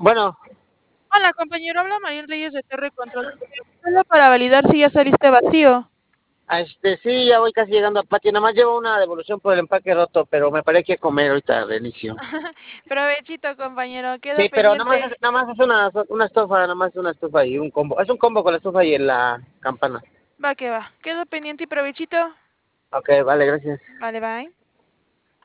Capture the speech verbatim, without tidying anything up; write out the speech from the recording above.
Bueno, Hola, compañero, habla Mariel Reyes de Torre Control. Solo para validar si ya saliste vacío. a este, sí, ya voy casi llegando a patio. Nada más llevo una devolución por el empaque roto, pero me parece que comer ahorita de inicio. Provechito, compañero, quedo Sí, pero nada más pendiente. es, nada más es una, una estufa, nada más es una estufa y un combo. Es un combo con la estufa y en la campana. Va que va. Quedo pendiente y provechito. Ok, vale, gracias. Vale, bye.